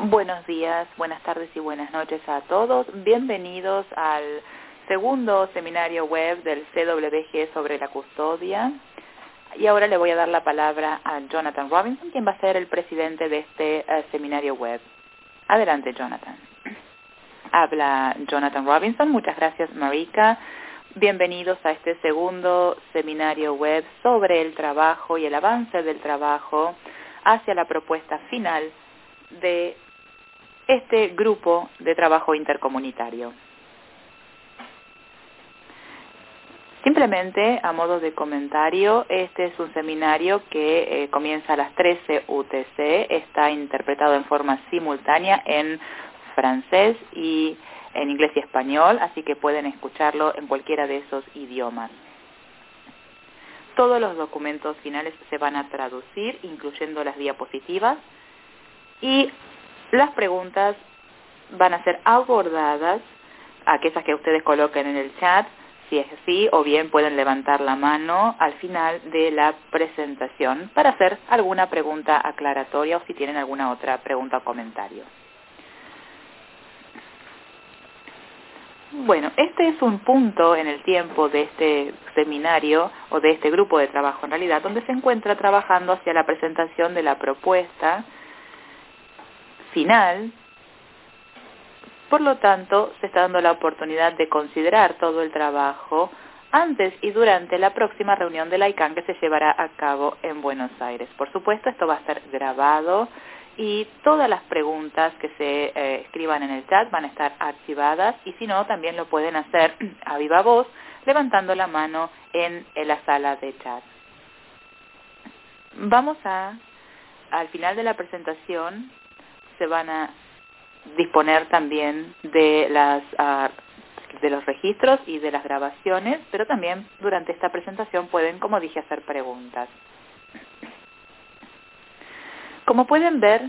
Buenos días, buenas tardes y buenas noches a todos. Bienvenidos al segundo seminario web del CWG sobre la custodia. Y ahora le voy a dar la palabra a Jonathan Robinson, quien va a ser el presidente de este seminario web. Adelante, Jonathan. Habla Jonathan Robinson. Muchas gracias, Marika. Bienvenidos a este segundo seminario web sobre el trabajo y el avance del trabajo hacia la propuesta final de este grupo de trabajo intercomunitario. Simplemente, a modo de comentario, este es un seminario que comienza a las 13 UTC, está interpretado en forma simultánea en francés y en inglés y español, así que pueden escucharlo en cualquiera de esos idiomas. Todos los documentos finales se van a traducir, incluyendo las diapositivas, y las preguntas van a ser abordadas, aquellas que ustedes coloquen en el chat, si es así, o bien pueden levantar la mano al final de la presentación para hacer alguna pregunta aclaratoria o si tienen alguna otra pregunta o comentario. Bueno, este es un punto en el tiempo de este seminario o de este grupo de trabajo en realidad, donde se encuentra trabajando hacia la presentación de la propuesta final. Por lo tanto, se está dando la oportunidad de considerar todo el trabajo antes y durante la próxima reunión de la ICANN que se llevará a cabo en Buenos Aires. Por supuesto, esto va a ser grabado y todas las preguntas que se escriban en el chat van a estar archivadas y si no, también lo pueden hacer a viva voz levantando la mano en la sala de chat. Al final de la presentación, se van a disponer también de los registros y de las grabaciones, pero también durante esta presentación pueden, como dije, hacer preguntas. Como pueden ver,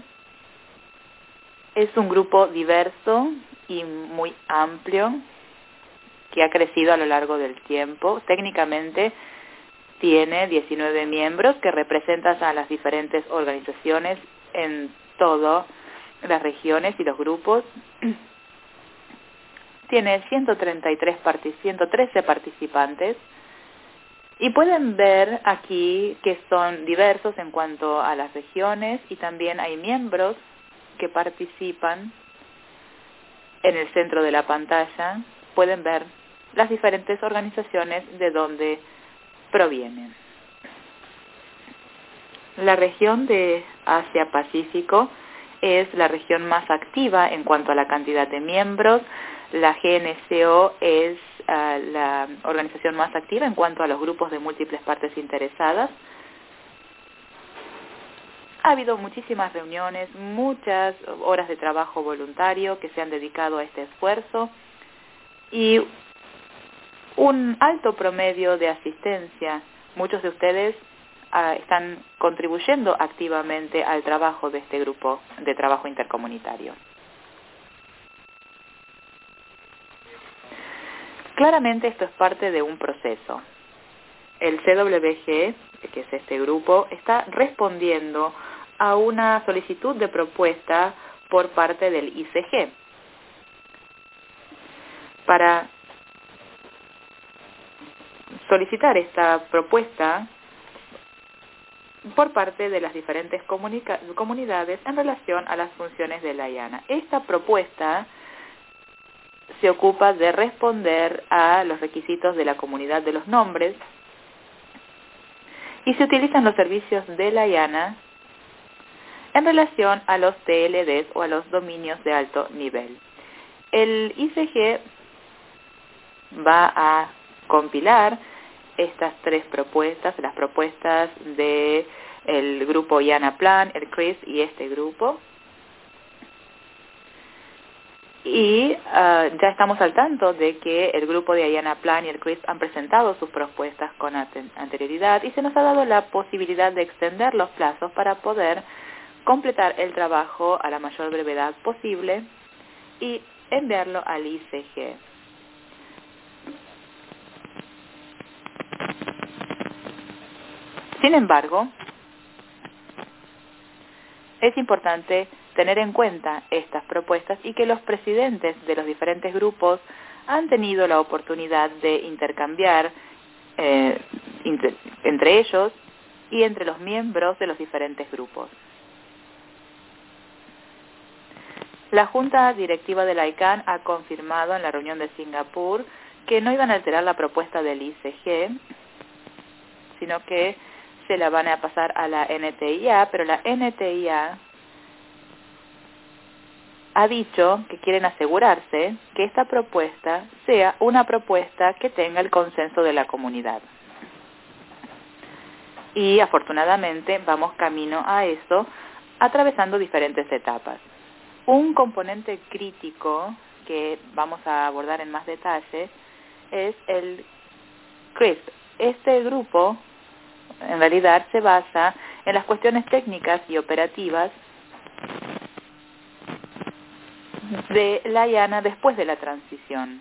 es un grupo diverso y muy amplio que ha crecido a lo largo del tiempo. Técnicamente tiene 19 miembros que representan a las diferentes organizaciones en todas las regiones y los grupos. Tiene 113 participantes y pueden ver aquí que son diversos en cuanto a las regiones y también hay miembros que participan en el centro de la pantalla. Pueden ver las diferentes organizaciones de donde provienen. La región de Asia-Pacífico es la región más activa en cuanto a la cantidad de miembros. La GNCO es la organización más activa en cuanto a los grupos de múltiples partes interesadas. Ha habido muchísimas reuniones, muchas horas de trabajo voluntario que se han dedicado a este esfuerzo y un alto promedio de asistencia. Muchos de ustedes están contribuyendo activamente al trabajo de este grupo de trabajo intercomunitario. Claramente esto es parte de un proceso. El CWG, que es este grupo, está respondiendo a una solicitud de propuesta por parte del ICG. Para solicitar esta propuesta por parte de las diferentes comunidades en relación a las funciones de la IANA. Esta propuesta se ocupa de responder a los requisitos de la comunidad de los nombres y se utilizan los servicios de la IANA en relación a los TLDs o a los dominios de alto nivel. El ICG va a compilar estas tres propuestas, las propuestas del grupo IANA Plan, el CRIS y este grupo. Y ya estamos al tanto de que el grupo de IANA Plan y el CRIS han presentado sus propuestas con anterioridad y se nos ha dado la posibilidad de extender los plazos para poder completar el trabajo a la mayor brevedad posible y enviarlo al ICG. Sin embargo, es importante tener en cuenta estas propuestas y que los presidentes de los diferentes grupos han tenido la oportunidad de intercambiar entre ellos y entre los miembros de los diferentes grupos. La Junta Directiva de la ICANN ha confirmado en la reunión de Singapur que no iban a alterar la propuesta del ICG, sino que se la van a pasar a la NTIA, pero la NTIA ha dicho que quieren asegurarse que esta propuesta sea una propuesta que tenga el consenso de la comunidad. Y afortunadamente vamos camino a eso, atravesando diferentes etapas. Un componente crítico que vamos a abordar en más detalle es el CRISP. Este grupo en realidad se basa en las cuestiones técnicas y operativas de la IANA después de la transición,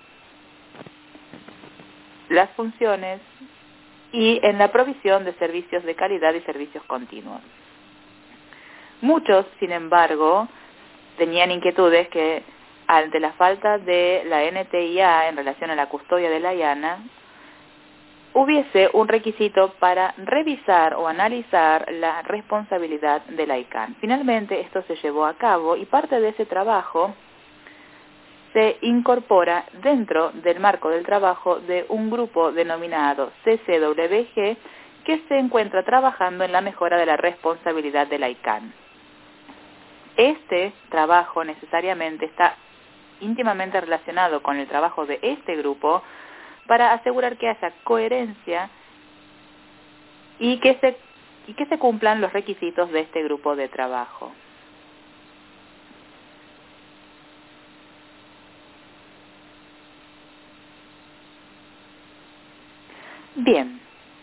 las funciones y en la provisión de servicios de calidad y servicios continuos. Muchos, sin embargo, tenían inquietudes que ante la falta de la NTIA en relación a la custodia de la IANA, hubiese un requisito para revisar o analizar la responsabilidad de la ICANN. Finalmente, esto se llevó a cabo y parte de ese trabajo se incorpora dentro del marco del trabajo de un grupo denominado CCWG que se encuentra trabajando en la mejora de la responsabilidad de la ICANN. Este trabajo necesariamente está íntimamente relacionado con el trabajo de este grupo para asegurar que haya coherencia y que se cumplan los requisitos de este grupo de trabajo. Bien,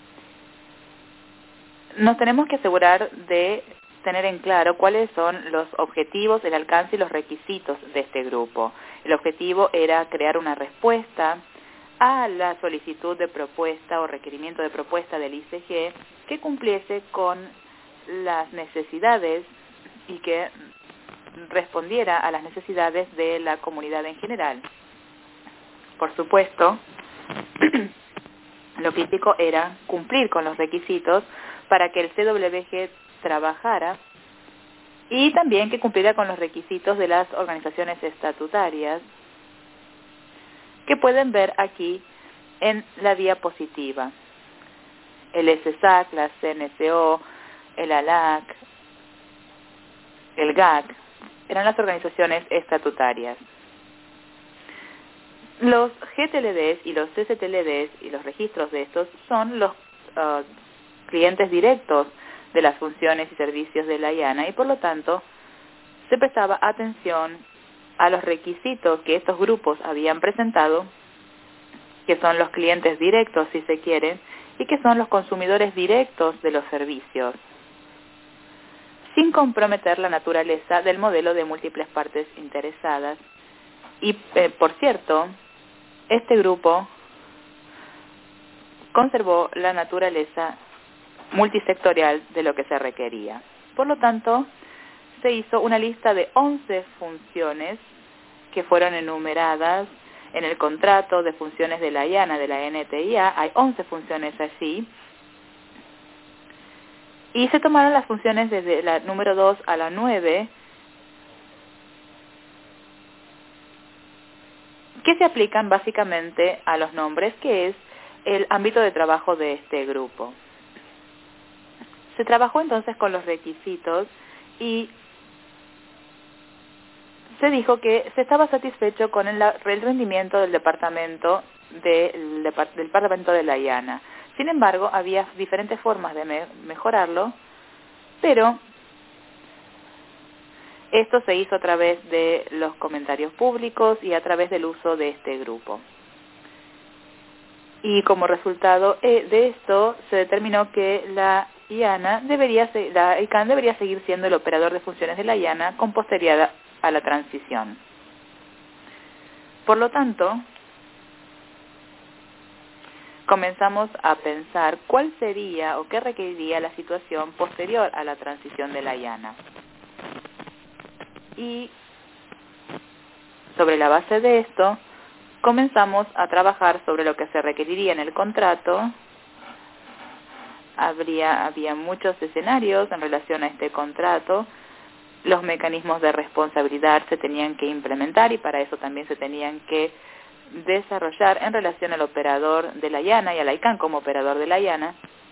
nos tenemos que asegurar de tener en claro cuáles son los objetivos, el alcance y los requisitos de este grupo. El objetivo era crear una respuesta a la solicitud de propuesta o requerimiento de propuesta del ICG que cumpliese con las necesidades y que respondiera a las necesidades de la comunidad en general. Por supuesto, lo crítico era cumplir con los requisitos para que el CWG trabajara y también que cumpliera con los requisitos de las organizaciones estatutarias que pueden ver aquí en la diapositiva. El SSAC, la CNCO, el ALAC, el GAC, eran las organizaciones estatutarias. Los GTLDs y los CCTLDs y los registros de estos son los clientes directos de las funciones y servicios de la IANA y por lo tanto se prestaba atención a los requisitos que estos grupos habían presentado, que son los clientes directos si se quiere, y que son los consumidores directos de los servicios, sin comprometer la naturaleza del modelo de múltiples partes interesadas. Y, por cierto, este grupo conservó la naturaleza multisectorial de lo que se requería. Por lo tanto, se hizo una lista de 11 funciones que fueron enumeradas en el contrato de funciones de la IANA, de la NTIA. Hay 11 funciones allí. Y se tomaron las funciones desde la número 2 a la 9, que se aplican básicamente a los nombres, que es el ámbito de trabajo de este grupo. Se trabajó entonces con los requisitos y se dijo que se estaba satisfecho con el rendimiento del departamento del Parlamento de la IANA. Sin embargo, había diferentes formas de mejorarlo, pero esto se hizo a través de los comentarios públicos y a través del uso de este grupo. Y como resultado de esto, se determinó que la ICANN debería seguir siendo el operador de funciones de la IANA con posterioridad a la transición. Por lo tanto, comenzamos a pensar cuál sería o qué requeriría la situación posterior a la transición de la IANA. Y sobre la base de esto, comenzamos a trabajar sobre lo que se requeriría en el contrato. Había muchos escenarios en relación a este contrato. Los mecanismos de responsabilidad se tenían que implementar y para eso también se tenían que desarrollar en relación al operador de la IANA y al ICANN como operador de la IANA.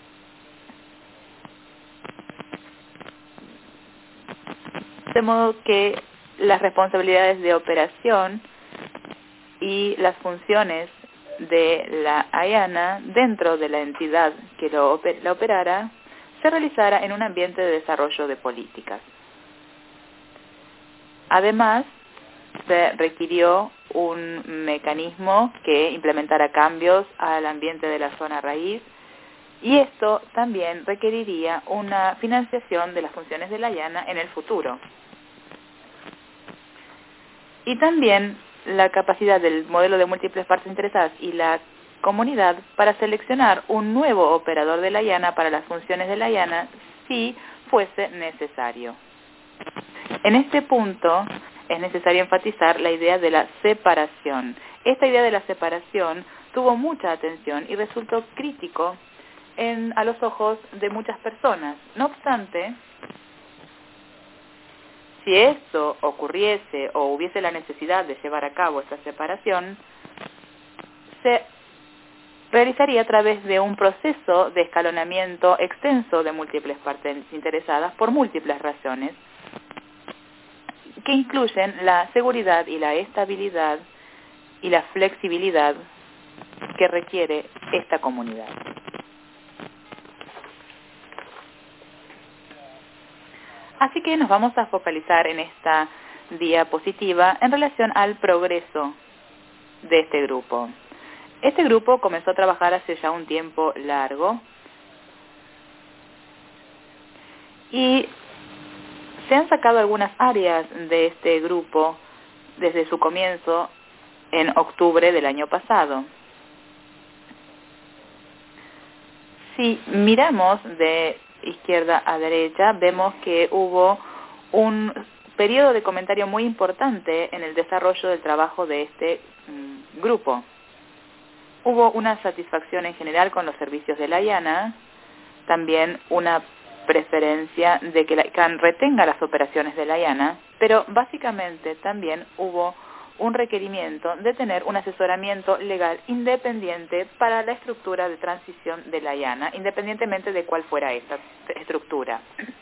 De modo que las responsabilidades de operación y las funciones de la IANA dentro de la entidad que la operara se realizara en un ambiente de desarrollo de políticas. Además, se requirió un mecanismo que implementara cambios al ambiente de la zona raíz y esto también requeriría una financiación de las funciones de la IANA en el futuro. Y también la capacidad del modelo de múltiples partes interesadas y la comunidad para seleccionar un nuevo operador de la IANA para las funciones de la IANA si fuese necesario. En este punto es necesario enfatizar la idea de la separación. Esta idea de la separación tuvo mucha atención y resultó crítico a los ojos de muchas personas. No obstante, si esto ocurriese o hubiese la necesidad de llevar a cabo esta separación, se realizaría a través de un proceso de escalonamiento extenso de múltiples partes interesadas por múltiples razones, que incluyen la seguridad y la estabilidad y la flexibilidad que requiere esta comunidad. Así que nos vamos a focalizar en esta diapositiva en relación al progreso de este grupo. Este grupo comenzó a trabajar hace ya un tiempo largo y se han sacado algunas áreas de este grupo desde su comienzo en octubre del año pasado. Si miramos de izquierda a derecha, vemos que hubo un periodo de comentario muy importante en el desarrollo del trabajo de este grupo. Hubo una satisfacción en general con los servicios de la IANA, también una preferencia de que la ICANN retenga las operaciones de la IANA, pero básicamente también hubo un requerimiento de tener un asesoramiento legal independiente para la estructura de transición de la IANA, independientemente de cuál fuera esta estructura.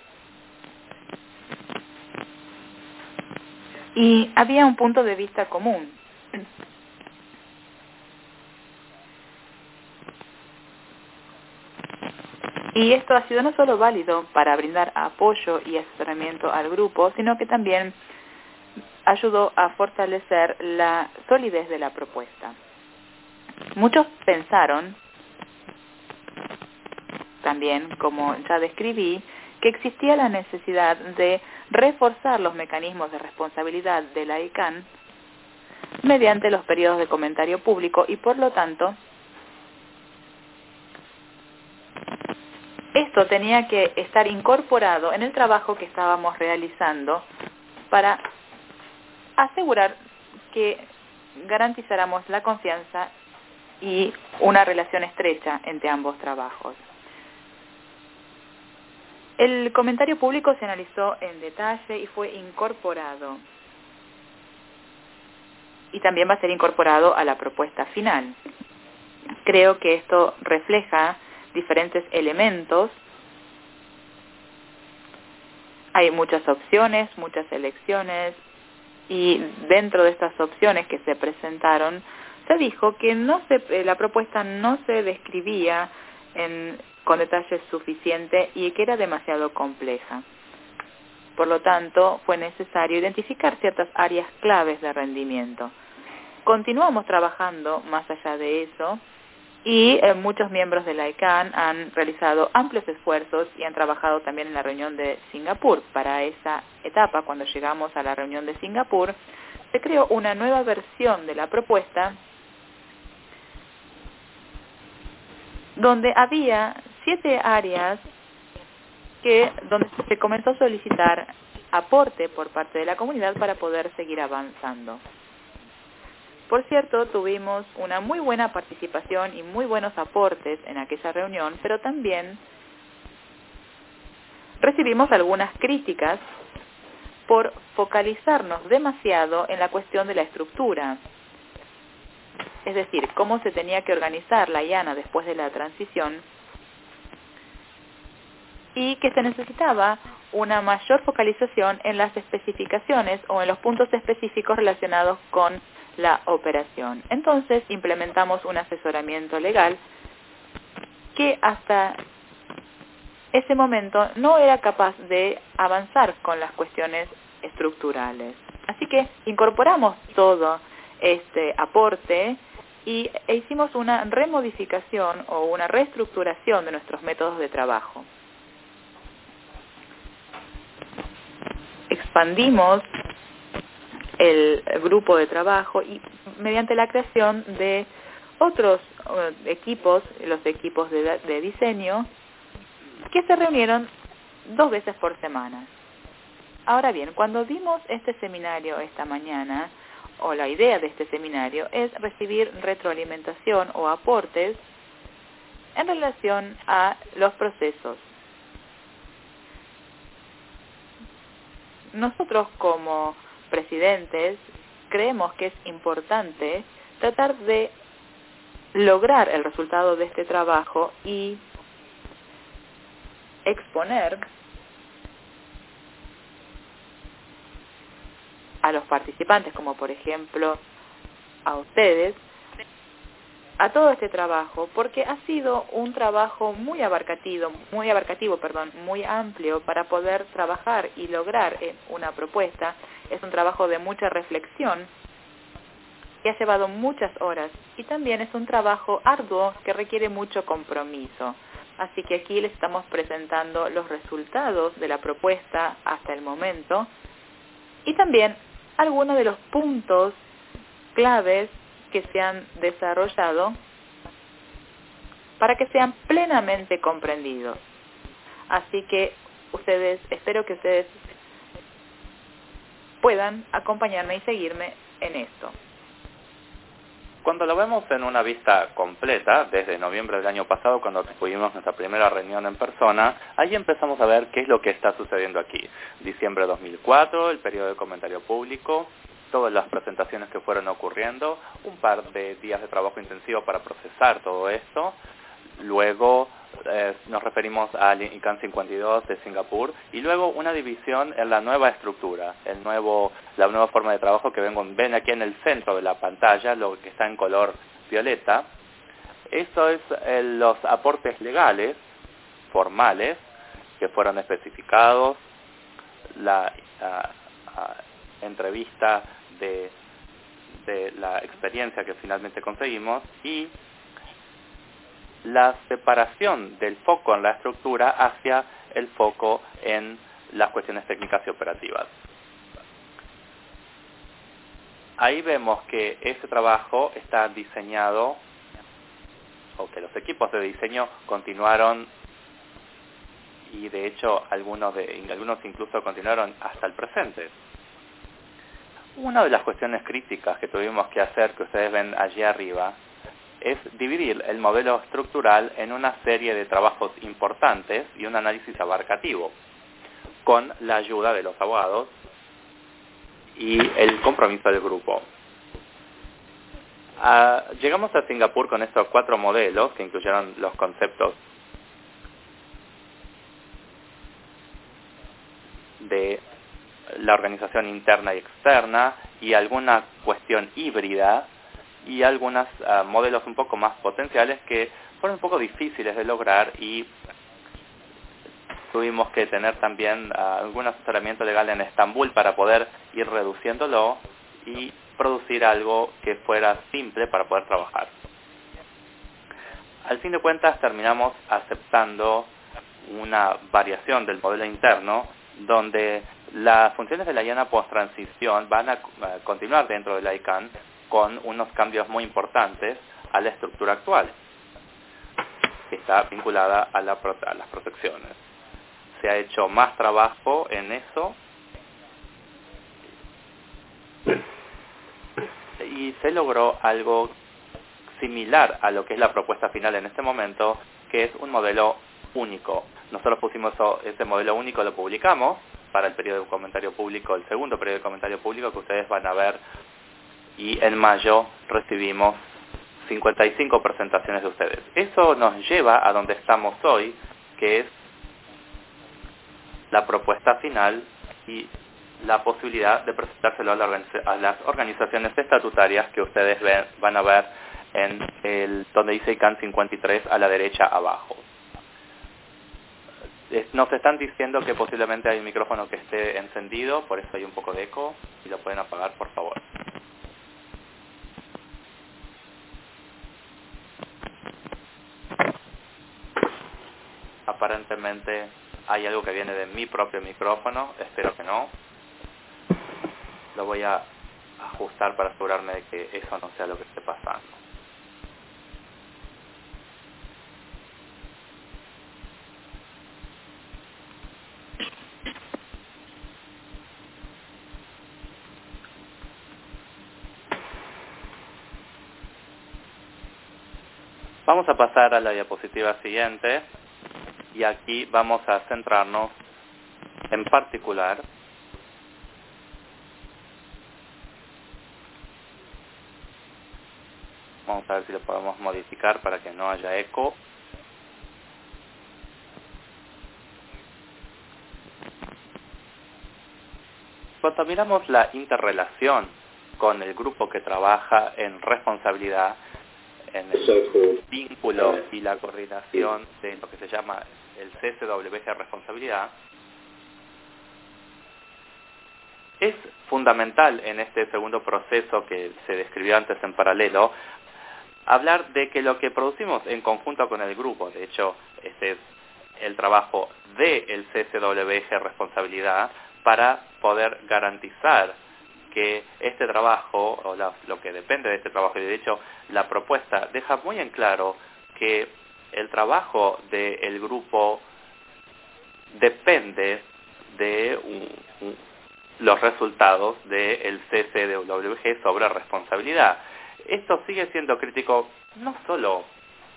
Y había un punto de vista común. Y esto ha sido no solo válido para brindar apoyo y asesoramiento al grupo, sino que también ayudó a fortalecer la solidez de la propuesta. Muchos pensaron, también como ya describí, que existía la necesidad de reforzar los mecanismos de responsabilidad de la ICANN mediante los periodos de comentario público y por lo tanto esto tenía que estar incorporado en el trabajo que estábamos realizando para asegurar que garantizáramos la confianza y una relación estrecha entre ambos trabajos. El comentario público se analizó en detalle y fue incorporado. Y también va a ser incorporado a la propuesta final. Creo que esto refleja diferentes elementos. Hay muchas opciones, muchas elecciones, y dentro de estas opciones que se presentaron, se dijo que la propuesta no se describía con detalle suficiente y que era demasiado compleja. Por lo tanto, fue necesario identificar ciertas áreas claves de rendimiento. Continuamos trabajando más allá de eso y muchos miembros de la ICANN han realizado amplios esfuerzos y han trabajado también en la reunión de Singapur. Para esa etapa, cuando llegamos a la reunión de Singapur, se creó una nueva versión de la propuesta donde había 7 áreas donde se comenzó a solicitar aporte por parte de la comunidad para poder seguir avanzando. Por cierto, tuvimos una muy buena participación y muy buenos aportes en aquella reunión, pero también recibimos algunas críticas por focalizarnos demasiado en la cuestión de la estructura. Es decir, cómo se tenía que organizar la IANA después de la transición y que se necesitaba una mayor focalización en las especificaciones o en los puntos específicos relacionados con la operación. Entonces implementamos un asesoramiento legal que hasta ese momento no era capaz de avanzar con las cuestiones estructurales. Así que incorporamos todo este aporte e hicimos una remodificación o una reestructuración de nuestros métodos de trabajo. Expandimos el grupo de trabajo y mediante la creación de otros equipos, los equipos de diseño, que se reunieron 2 veces por semana. Ahora bien, cuando dimos este seminario esta mañana, o la idea de este seminario es recibir retroalimentación o aportes en relación a los procesos. Nosotros como presidentes creemos que es importante tratar de lograr el resultado de este trabajo y exponer a los participantes, como por ejemplo a ustedes, a todo este trabajo, porque ha sido un trabajo muy abarcativo, muy amplio para poder trabajar y lograr una propuesta. Es un trabajo de mucha reflexión que ha llevado muchas horas y también es un trabajo arduo que requiere mucho compromiso. Así que aquí les estamos presentando los resultados de la propuesta hasta el momento y también algunos de los puntos claves que se han desarrollado para que sean plenamente comprendidos. Así que espero que ustedes puedan acompañarme y seguirme en esto. Cuando lo vemos en una vista completa, desde noviembre del año pasado, cuando tuvimos nuestra primera reunión en persona, ahí empezamos a ver qué es lo que está sucediendo aquí. Diciembre de 2004, el periodo de comentario público, todas las presentaciones que fueron ocurriendo, un par de días de trabajo intensivo para procesar todo esto. Luego nos referimos al ICANN 52 de Singapur y luego una división en la nueva estructura, la nueva forma de trabajo que ven aquí en el centro de la pantalla, lo que está en color violeta. Eso es los aportes legales, formales, que fueron especificados, la entrevista de la experiencia que finalmente conseguimos y la separación del foco en la estructura hacia el foco en las cuestiones técnicas y operativas. Ahí vemos que ese trabajo está diseñado, o que los equipos de diseño continuaron, y de hecho algunos incluso continuaron hasta el presente. Una de las cuestiones críticas que tuvimos que hacer, que ustedes ven allí arriba, es dividir el modelo estructural en una serie de trabajos importantes y un análisis abarcativo, con la ayuda de los abogados y el compromiso del grupo. Llegamos a Singapur con estos 4 modelos que incluyeron los conceptos de la organización interna y externa y alguna cuestión híbrida y algunos modelos un poco más potenciales que fueron un poco difíciles de lograr y tuvimos que tener también algún asesoramiento legal en Estambul para poder ir reduciéndolo y producir algo que fuera simple para poder trabajar. Al fin de cuentas terminamos aceptando una variación del modelo interno donde las funciones de la IANA post-transición van a continuar dentro de la ICANN con unos cambios muy importantes a la estructura actual, que está vinculada a las protecciones. Se ha hecho más trabajo en eso Y se logró algo similar a lo que es la propuesta final en este momento, que es un modelo único. Nosotros pusimos ese modelo único, lo publicamos para el periodo de comentario público, el segundo periodo de comentario público que ustedes van a ver, y en mayo recibimos 55 presentaciones de ustedes. Eso nos lleva a donde estamos hoy, que es la propuesta final y la posibilidad de presentárselo a las organizaciones estatutarias que ustedes van a ver en donde dice ICANN 53 a la derecha abajo. Nos están diciendo que posiblemente hay un micrófono que esté encendido, por eso hay un poco de eco, y lo pueden apagar, por favor. Aparentemente hay algo que viene de mi propio micrófono, espero que no. Lo voy a ajustar para asegurarme de que eso no sea lo que esté pasando. Vamos a pasar a la diapositiva siguiente y aquí vamos a centrarnos en particular vamos a ver si lo podemos modificar para que no haya eco. Cuando miramos la interrelación con el grupo que trabaja en responsabilidad, en el vínculo y la coordinación de lo que se llama el CSWG responsabilidad, es fundamental en este segundo proceso que se describió antes en paralelo, hablar de que lo que producimos en conjunto con el grupo, de hecho, este es el trabajo del CSWG responsabilidad para poder garantizar que este trabajo, o lo que depende de este trabajo, y de hecho la propuesta deja muy en claro que el trabajo del grupo depende de los resultados del CSWG sobre responsabilidad. Esto sigue siendo crítico no solo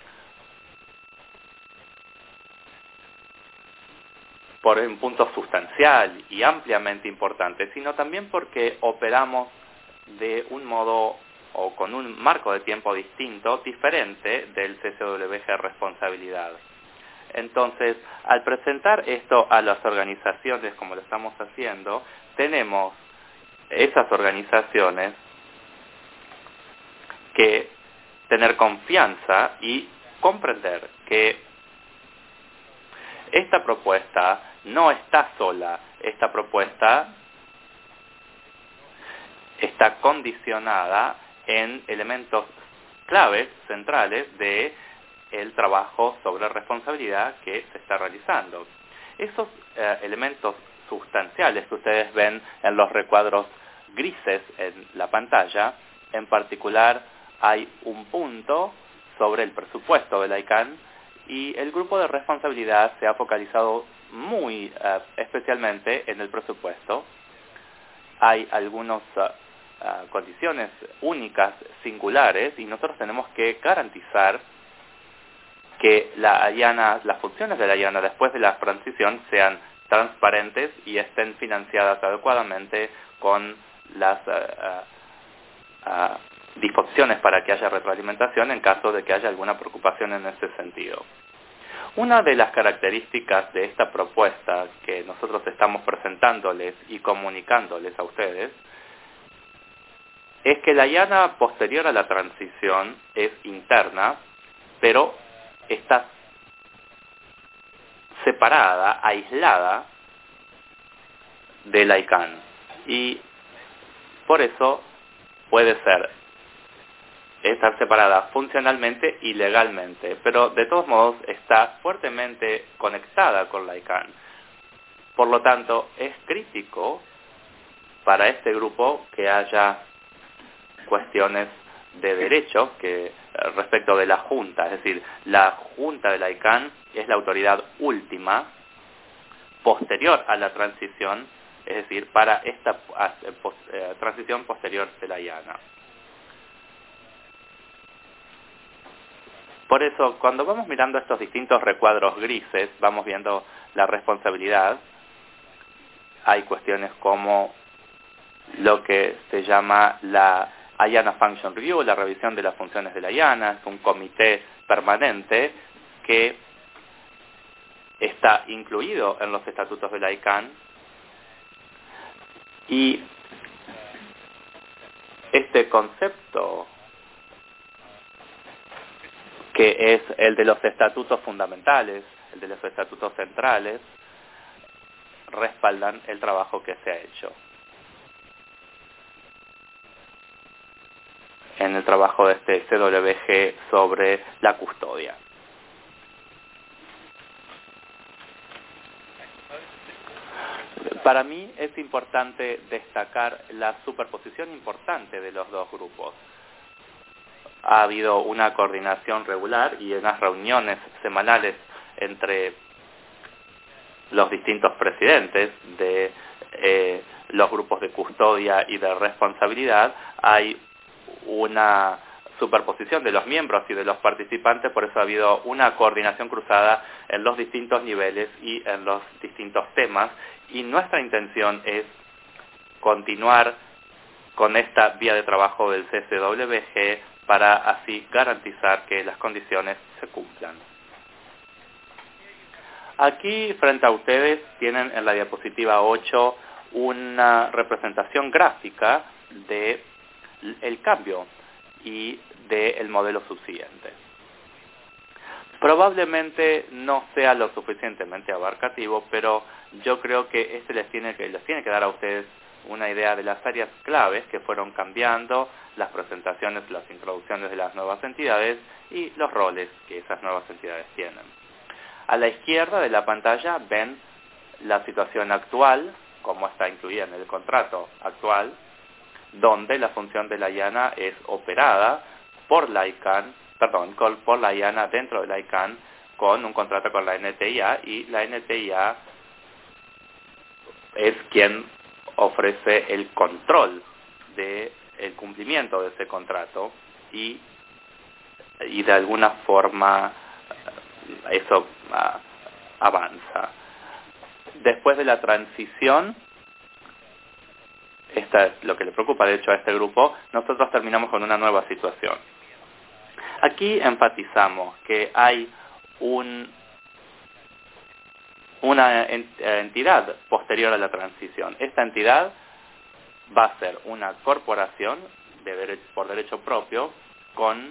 por un punto sustancial y ampliamente importante, sino también porque operamos de un modo o con un marco de tiempo distinto, diferente del CSWG responsabilidad. Entonces, al presentar esto a las organizaciones como lo estamos haciendo, tenemos esas organizaciones que tener confianza y comprender que esta propuesta no está sola, esta propuesta está condicionada en elementos claves, centrales, de el trabajo sobre responsabilidad que se está realizando. Esos elementos sustanciales que ustedes ven en los recuadros grises en la pantalla, en particular hay un punto sobre el presupuesto de la ICANN y el grupo de responsabilidad se ha focalizado muy especialmente en el presupuesto. Hay algunas condiciones únicas, singulares, y nosotros tenemos que garantizar que las funciones de la IANA después de la transición sean transparentes y estén financiadas adecuadamente con las disposiciones para que haya retroalimentación en caso de que haya alguna preocupación en ese sentido. Una de las características de esta propuesta que nosotros estamos presentándoles y comunicándoles a ustedes es que la IANA posterior a la transición es interna, pero está separada, aislada de la ICANN. Y por eso puede estar separada funcionalmente y legalmente, pero de todos modos está fuertemente conectada con la ICANN. Por lo tanto, es crítico para este grupo que haya cuestiones de derecho que respecto de la Junta, es decir, la Junta de la ICANN es la autoridad última, posterior a la transición, es decir, para esta transición posterior de la IANA. Por eso, cuando vamos mirando estos distintos recuadros grises, vamos viendo la responsabilidad. Hay cuestiones como lo que se llama la IANA Function Review, la revisión de las funciones de la IANA. Es un comité permanente que está incluido en los estatutos de la ICANN. Y este concepto, que es el de los estatutos fundamentales, el de los estatutos centrales, respaldan el trabajo que se ha hecho. En el trabajo de este CWG sobre la custodia. Para mí es importante destacar la superposición importante de los dos grupos. Ha habido una coordinación regular y unas reuniones semanales entre los distintos presidentes de los grupos de custodia y de responsabilidad. Hay una superposición de los miembros y de los participantes, por eso ha habido una coordinación cruzada en los distintos niveles y en los distintos temas, y nuestra intención es continuar con esta vía de trabajo del CCWG para así garantizar que las condiciones se cumplan. Aquí frente a ustedes tienen en la diapositiva 8 una representación gráfica de el cambio y del modelo subsiguiente. Probablemente no sea lo suficientemente abarcativo, pero yo creo que este les tiene que dar a ustedes una idea de las áreas claves que fueron cambiando, las presentaciones, las introducciones de las nuevas entidades y los roles que esas nuevas entidades tienen. A la izquierda de la pantalla ven la situación actual, como está incluida en el contrato actual, donde la función de la IANA es operada por la ICANN, por la IANA dentro de la ICANN con un contrato con la NTIA, y la NTIA es quien ofrece el control del cumplimiento de ese contrato y de alguna forma eso avanza. Después de la transición, esta es lo que le preocupa de hecho a este grupo, nosotros terminamos con una nueva situación. Aquí enfatizamos que hay una entidad posterior a la transición. Esta entidad va a ser una corporación por derecho propio con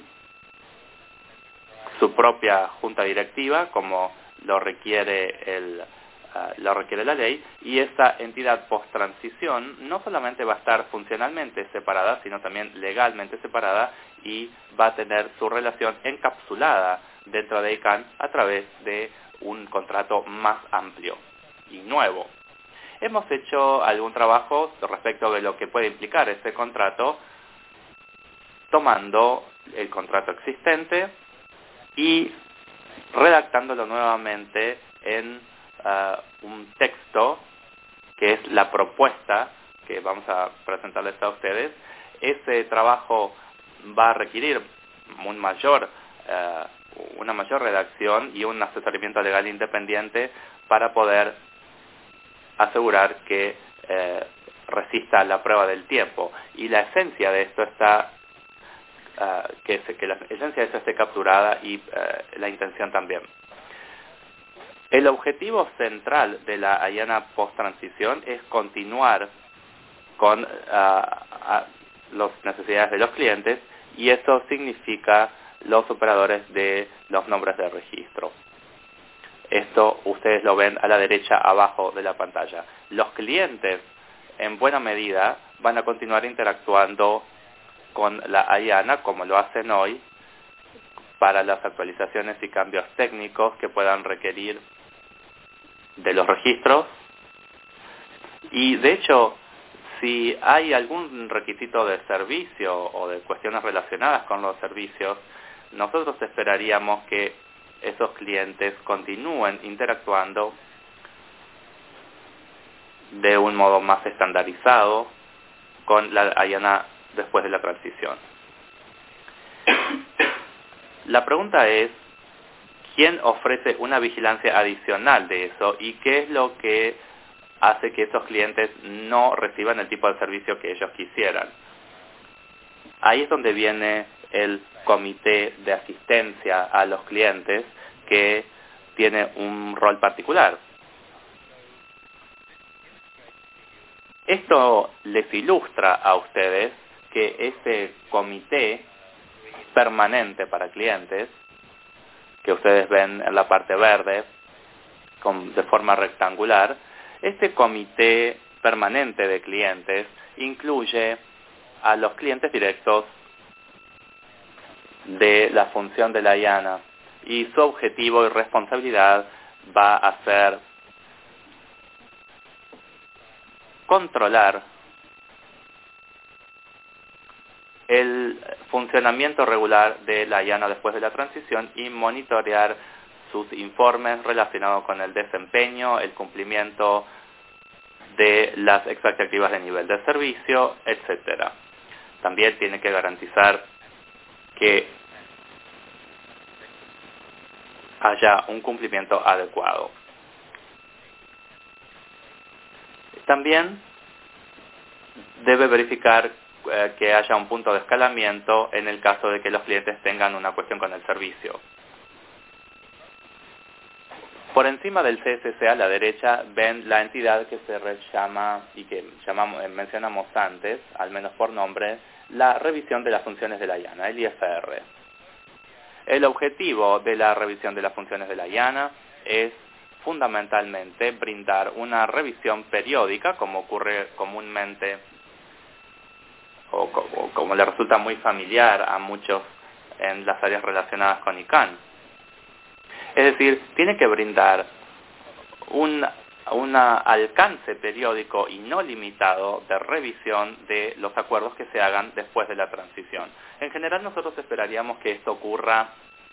su propia junta directiva, como lo requiere la ley, y esta entidad post-transición no solamente va a estar funcionalmente separada, sino también legalmente separada, y va a tener su relación encapsulada dentro de ICANN a través de un contrato más amplio y nuevo. Hemos hecho algún trabajo respecto de lo que puede implicar este contrato, tomando el contrato existente y redactándolo nuevamente en un texto que es la propuesta que vamos a presentarles a ustedes. Ese trabajo va a requerir una mayor redacción y un asesoramiento legal independiente para poder asegurar que resista la prueba del tiempo. Y la esencia de esto está que la esencia de esto esté capturada y la intención también. El objetivo central de la IANA post-transición es continuar con las necesidades de los clientes, y eso significa los operadores de los nombres de registro. Esto ustedes lo ven a la derecha abajo de la pantalla. Los clientes, en buena medida, van a continuar interactuando con la IANA como lo hacen hoy para las actualizaciones y cambios técnicos que puedan requerir de los registros. Y de hecho, si hay algún requisito de servicio o de cuestiones relacionadas con los servicios, nosotros esperaríamos que esos clientes continúen interactuando de un modo más estandarizado con la IANA después de la transición. La pregunta es, ¿quién ofrece una vigilancia adicional de eso y qué es lo que hace que esos clientes no reciban el tipo de servicio que ellos quisieran? Ahí es donde viene el comité de asistencia a los clientes, que tiene un rol particular. Esto les ilustra a ustedes que ese comité permanente para clientes, que ustedes ven en la parte verde de forma rectangular, este comité permanente de clientes incluye a los clientes directos de la función de la IANA, y su objetivo y responsabilidad va a ser controlar el funcionamiento regular de la IANA después de la transición y monitorear sus informes relacionados con el desempeño, el cumplimiento de las expectativas de nivel de servicio, etc. También tiene que garantizar que haya un cumplimiento adecuado. También debe verificar que haya un punto de escalamiento en el caso de que los clientes tengan una cuestión con el servicio. Por encima del CSC a la derecha ven la entidad que se llama y que mencionamos antes, al menos por nombre, la revisión de las funciones de la IANA, el IFR. El objetivo de la revisión de las funciones de la IANA es fundamentalmente brindar una revisión periódica, como ocurre comúnmente o como le resulta muy familiar a muchos en las áreas relacionadas con ICANN. Es decir, tiene que brindar un alcance periódico y no limitado de revisión de los acuerdos que se hagan después de la transición. En general nosotros esperaríamos que esto ocurra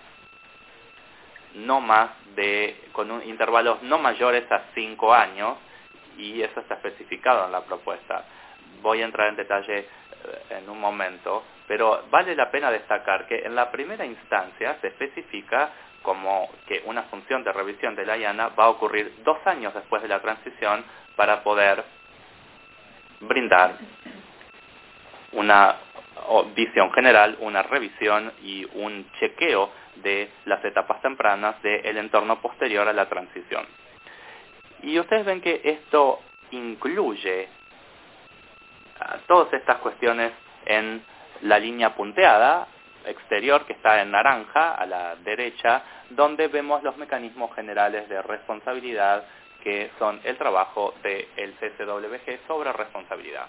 con intervalos no mayores a 5 años, y eso está especificado en la propuesta. Voy a entrar en detalle en un momento, pero vale la pena destacar que en la primera instancia se especifica como que una función de revisión de la IANA va a ocurrir 2 años después de la transición para poder brindar una visión general, una revisión y un chequeo de las etapas tempranas del entorno posterior a la transición. Y ustedes ven que esto incluye todas estas cuestiones en la línea punteada exterior, que está en naranja a la derecha, donde vemos los mecanismos generales de responsabilidad, que son el trabajo del CSWG sobre responsabilidad.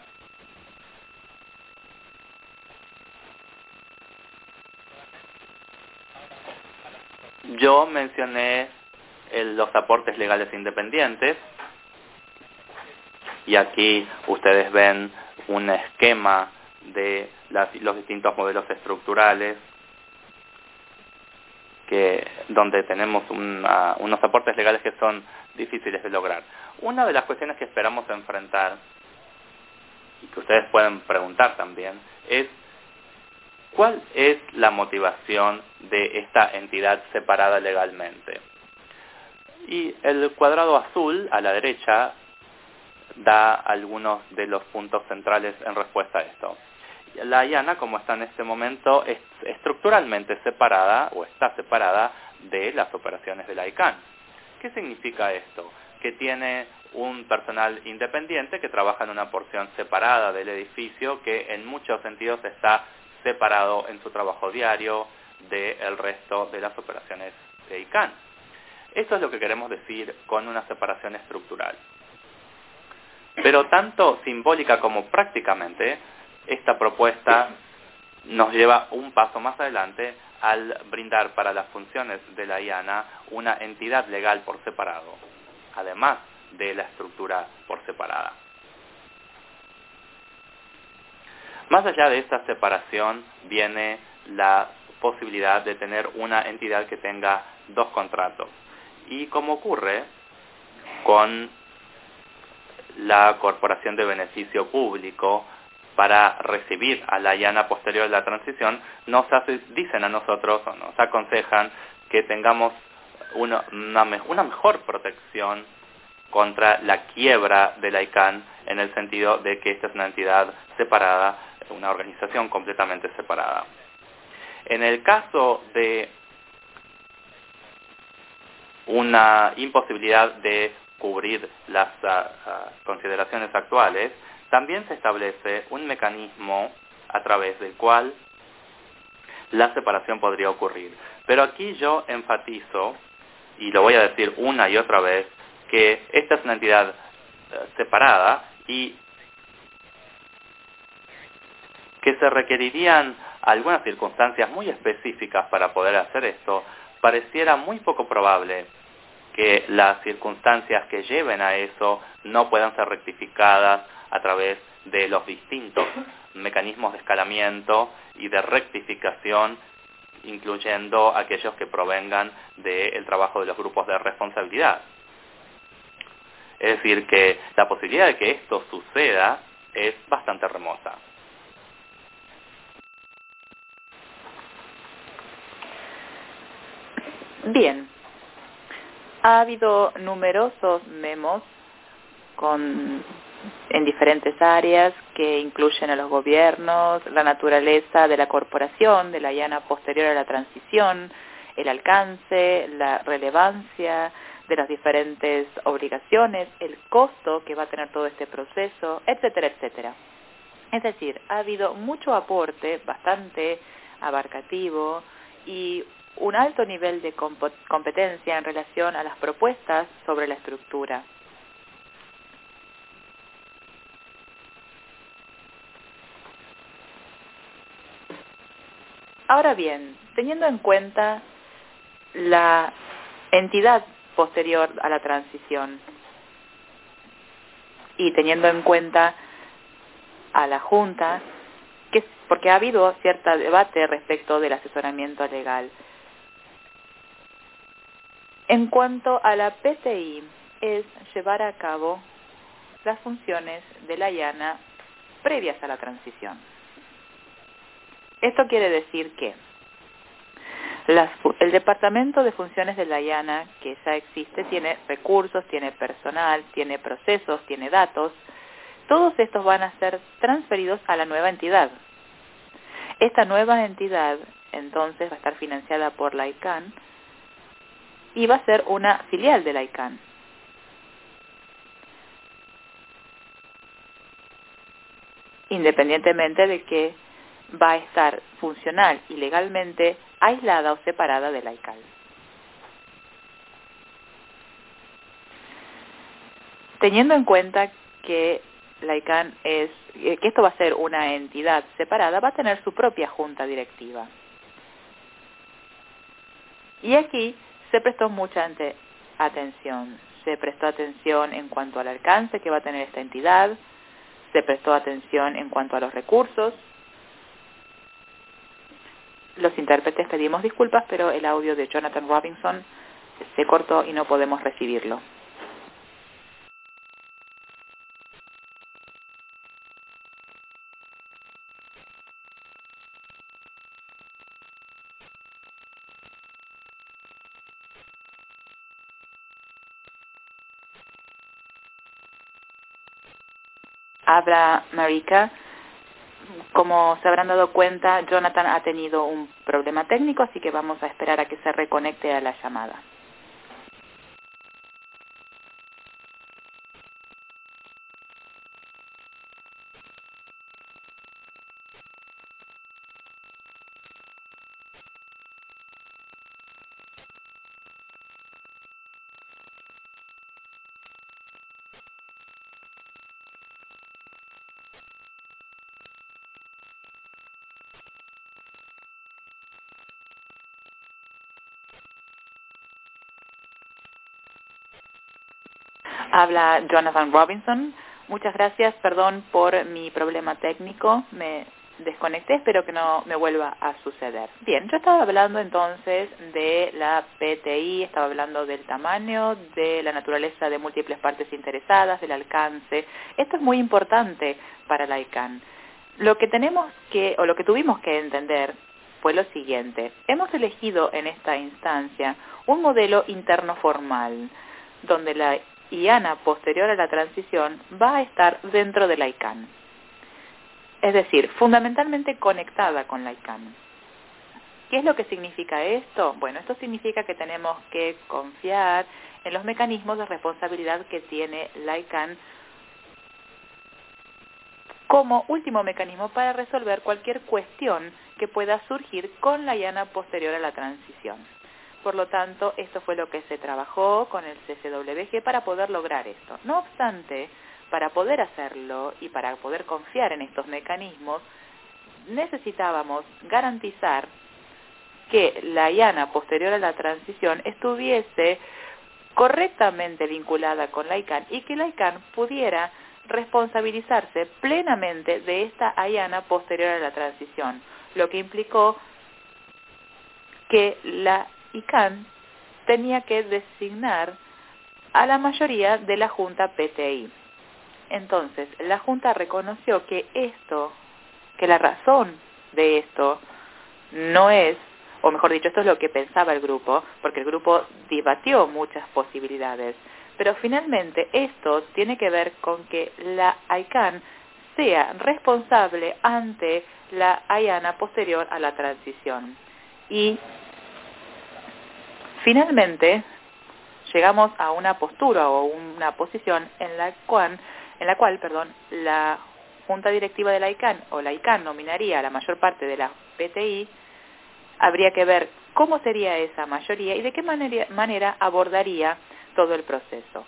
Yo mencioné los aportes legales independientes, y aquí ustedes ven un esquema de los distintos modelos estructurales donde tenemos unos aportes legales que son difíciles de lograr. Una de las cuestiones que esperamos enfrentar, y que ustedes pueden preguntar también, es ¿cuál es la motivación de esta entidad separada legalmente? Y el cuadrado azul a la derecha da algunos de los puntos centrales en respuesta a esto. La IANA, como está en este momento, es estructuralmente separada, o está separada, de las operaciones de la ICANN. ¿Qué significa esto? Que tiene un personal independiente que trabaja en una porción separada del edificio, que en muchos sentidos está separado en su trabajo diario del resto de las operaciones de ICANN. Esto es lo que queremos decir con una separación estructural. Pero tanto simbólica como prácticamente, esta propuesta nos lleva un paso más adelante al brindar para las funciones de la IANA una entidad legal por separado, además de la estructura por separada. Más allá de esta separación viene la posibilidad de tener una entidad que tenga 2 contratos. Y como ocurre con la corporación de beneficio público para recibir a la IANA posterior de la transición, dicen a nosotros o nos aconsejan que tengamos una mejor protección contra la quiebra de la ICANN, en el sentido de que esta es una entidad separada, una organización completamente separada. En el caso de una imposibilidad de cubrir las consideraciones actuales, también se establece un mecanismo a través del cual la separación podría ocurrir. Pero aquí yo enfatizo, y lo voy a decir una y otra vez, que esta es una entidad separada y que se requerirían algunas circunstancias muy específicas para poder hacer esto. Pareciera muy poco probable que las circunstancias que lleven a eso no puedan ser rectificadas a través de los distintos mecanismos de escalamiento y de rectificación, incluyendo aquellos que provengan del trabajo de los grupos de responsabilidad. Es decir, que la posibilidad de que esto suceda es bastante remota. Bien. Ha habido numerosos memos en diferentes áreas que incluyen a los gobiernos, la naturaleza de la corporación, de la IANA posterior a la transición, el alcance, la relevancia de las diferentes obligaciones, el costo que va a tener todo este proceso, etcétera, etcétera. Es decir, ha habido mucho aporte, bastante abarcativo y un alto nivel de competencia en relación a las propuestas sobre la estructura. Ahora bien, teniendo en cuenta la entidad posterior a la transición y teniendo en cuenta a la Junta, porque ha habido cierto debate respecto del asesoramiento legal. En cuanto a la PCI, es llevar a cabo las funciones de la IANA previas a la transición. Esto quiere decir que el Departamento de Funciones de la IANA, que ya existe, tiene recursos, tiene personal, tiene procesos, tiene datos. Todos estos van a ser transferidos a la nueva entidad. Esta nueva entidad, entonces, va a estar financiada por la ICANN y va a ser una filial de la ICANN. Independientemente de que va a estar funcional y legalmente aislada o separada de la ICANN. Teniendo en cuenta que la ICANN que esto va a ser una entidad separada, va a tener su propia junta directiva. Y aquí se prestó mucha atención. Se prestó atención en cuanto al alcance que va a tener esta entidad, se prestó atención en cuanto a los recursos. Los intérpretes pedimos disculpas, pero el audio de Jonathan Robinson se cortó y no podemos recibirlo. Habla Marika. Como se habrán dado cuenta, Jonathan ha tenido un problema técnico, así que vamos a esperar a que se reconecte a la llamada. Habla Jonathan Robinson. Muchas gracias, perdón por mi problema técnico. Me desconecté, espero que no me vuelva a suceder. Bien, yo estaba hablando entonces de la PTI, estaba hablando del tamaño, de la naturaleza de múltiples partes interesadas, del alcance. Esto es muy importante para la ICANN. Lo que tuvimos que entender fue lo siguiente. Hemos elegido en esta instancia un modelo interno formal, donde la IANA posterior a la transición va a estar dentro de la ICANN. Es decir, fundamentalmente conectada con la ICANN. ¿Qué es lo que significa esto? Bueno, esto significa que tenemos que confiar en los mecanismos de responsabilidad que tiene la ICANN como último mecanismo para resolver cualquier cuestión que pueda surgir con la IANA posterior a la transición. Por lo tanto, esto fue lo que se trabajó con el CCWG para poder lograr esto. No obstante, para poder hacerlo y para poder confiar en estos mecanismos, necesitábamos garantizar que la IANA posterior a la transición estuviese correctamente vinculada con la ICANN y que la ICANN pudiera responsabilizarse plenamente de esta IANA posterior a la transición, lo que implicó que la ICANN tenía que designar a la mayoría de la Junta PTI. Entonces, la Junta reconoció que la razón de esto no es, o mejor dicho, esto es lo que pensaba el grupo, porque el grupo debatió muchas posibilidades, pero finalmente esto tiene que ver con que la ICANN sea responsable ante la IANA posterior a la transición. Y finalmente llegamos a una postura o una posición en la cual la Junta Directiva de la ICANN o la ICANN nominaría a la mayor parte de la PTI. Habría que ver cómo sería esa mayoría y de qué manera abordaría todo el proceso.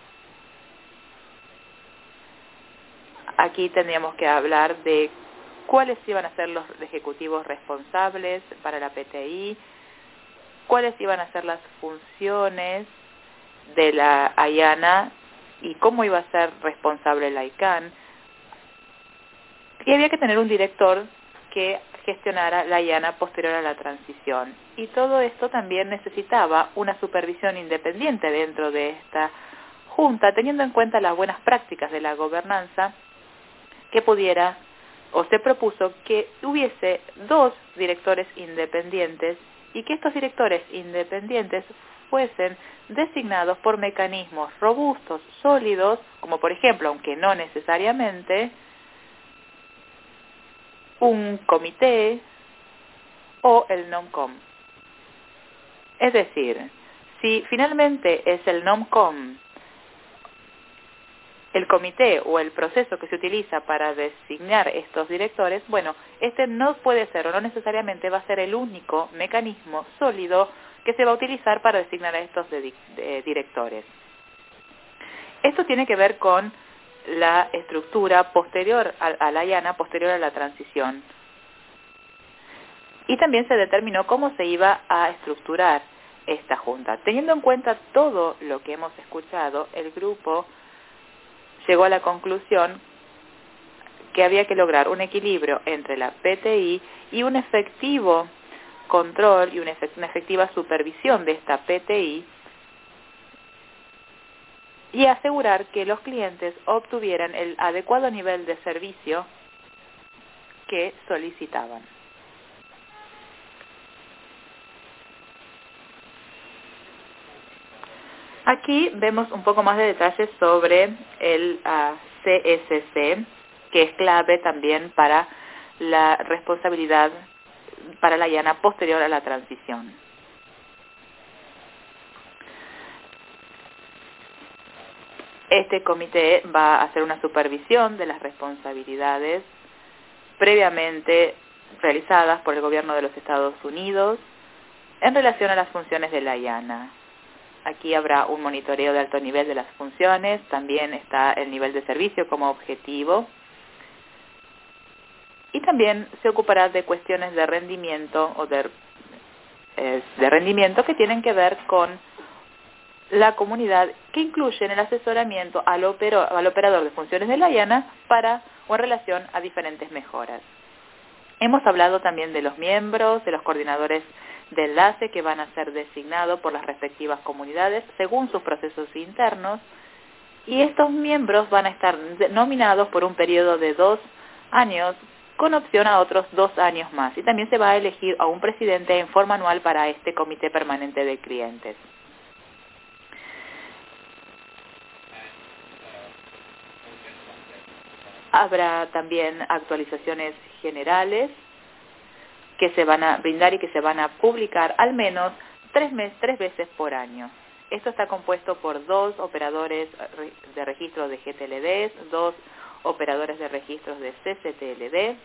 Aquí tendríamos que hablar de cuáles iban a ser los ejecutivos responsables para la PTI, cuáles iban a ser las funciones de la IANA y cómo iba a ser responsable la ICANN. Y había que tener un director que gestionara la IANA posterior a la transición. Y todo esto también necesitaba una supervisión independiente dentro de esta junta, teniendo en cuenta las buenas prácticas de la gobernanza, que pudiera, o se propuso que hubiese 2 directores independientes y que estos directores independientes fuesen designados por mecanismos robustos, sólidos, como por ejemplo, aunque no necesariamente, un comité o el NOMCOM. Es decir, si finalmente es el NOMCOM el comité o el proceso que se utiliza para designar estos directores, bueno, este no puede ser o no necesariamente va a ser el único mecanismo sólido que se va a utilizar para designar a estos directores. Esto tiene que ver con la estructura posterior a la IANA, posterior a la transición. Y también se determinó cómo se iba a estructurar esta junta. Teniendo en cuenta todo lo que hemos escuchado, el grupo llegó a la conclusión que había que lograr un equilibrio entre la PTI y un efectivo control y una efectiva supervisión de esta PTI y asegurar que los clientes obtuvieran el adecuado nivel de servicio que solicitaban. Aquí vemos un poco más de detalles sobre el CSC, que es clave también para la responsabilidad para la IANA posterior a la transición. Este comité va a hacer una supervisión de las responsabilidades previamente realizadas por el gobierno de los Estados Unidos en relación a las funciones de la IANA. Aquí habrá un monitoreo de alto nivel de las funciones, también está el nivel de servicio como objetivo y también se ocupará de cuestiones de rendimiento o de rendimiento que tienen que ver con la comunidad, que incluyen el asesoramiento al operador de funciones de la IANA o en relación a diferentes mejoras. Hemos hablado también de los miembros, de los coordinadores de enlace que van a ser designados por las respectivas comunidades según sus procesos internos, y estos miembros van a estar nominados por un periodo de 2 años con opción a otros 2 años más, y también se va a elegir a un presidente en forma anual para este comité permanente de clientes. Habrá también actualizaciones generales que se van a brindar y que se van a publicar al menos 3 veces por año. Esto está compuesto por 2 operadores de registro de GTLD, 2 operadores de registros de CCTLD,